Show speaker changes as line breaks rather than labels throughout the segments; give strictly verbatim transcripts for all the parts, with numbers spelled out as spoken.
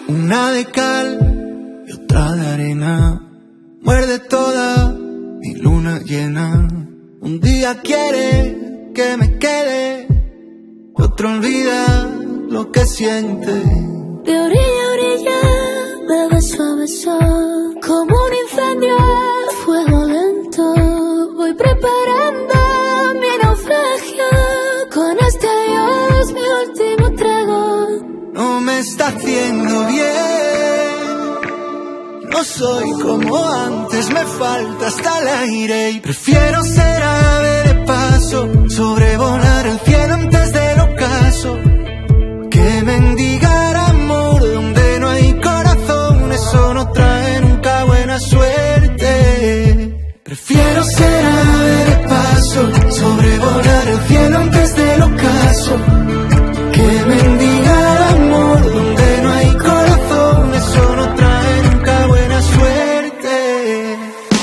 Una de cal y otra de arena, muerde toda mi luna llena. Un día quiere que me quede, otro olvida lo que siente.
De orilla a orilla, de beso a beso, como un incendio a fuego lento. Voy preparando mi naufragio, con este adiós mi último trago.
No me está haciendo bien, no soy como antes, me falta hasta el aire. Y prefiero ser ave de paso, sobrevolar el cielo antes del ocaso, que mendigar amor donde no hay corazón. Eso no trae nunca buena suerte. Prefiero ser ave de paso, sobrevolar el cielo antes del ocaso, que mendigar amor donde no hay corazón. Eso no trae nunca buena suerte.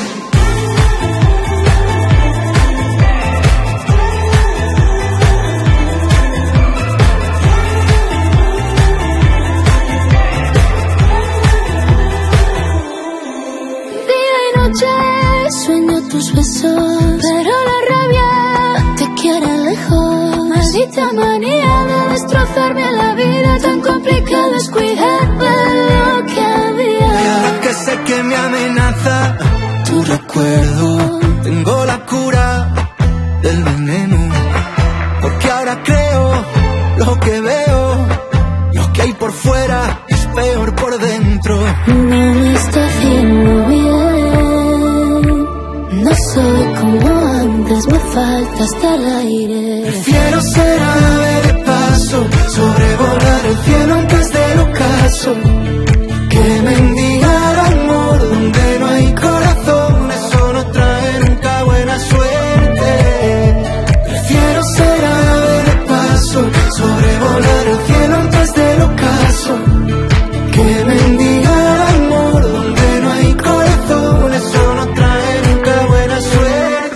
Día y noche sueño tus besos, pero la rabia te quiere lejos. Maldita manía de destrozarme la vida, tan complicado es cuidar de lo que había.
Y ahora que sé que me amenaza tu recuerdo, tengo la cura del veneno, porque ahora creo lo que veo, lo que hay por fuera es peor por dentro.
No me está haciendo bien, no soy como antes, me falta hasta el aire.
Prefiero ser ave de paso, sobrevolar el cielo antes del ocaso, que mendigar amor donde no hay corazón. Eso no trae nunca buena suerte. Prefiero ser ave de paso, sobrevolar el cielo antes del ocaso, que mendigar amor donde no hay corazón. Eso no trae nunca buena suerte.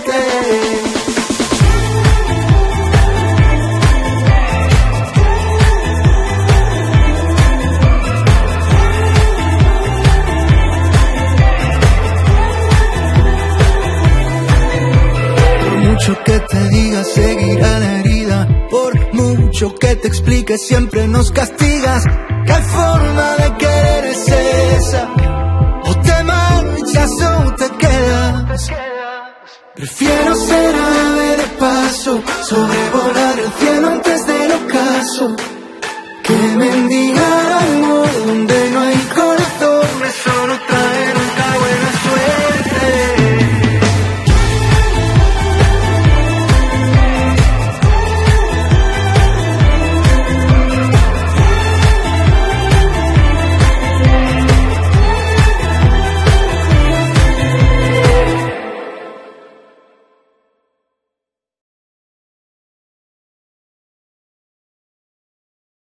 Por mucho que te diga, seguirá la herida. Por mucho que te explique, siempre nos castigas. ¿Qué forma de querer es esa? O te marchas o te quedas. Prefiero ser ave de paso, sobrevolar el cielo antes del ocaso, que mendigar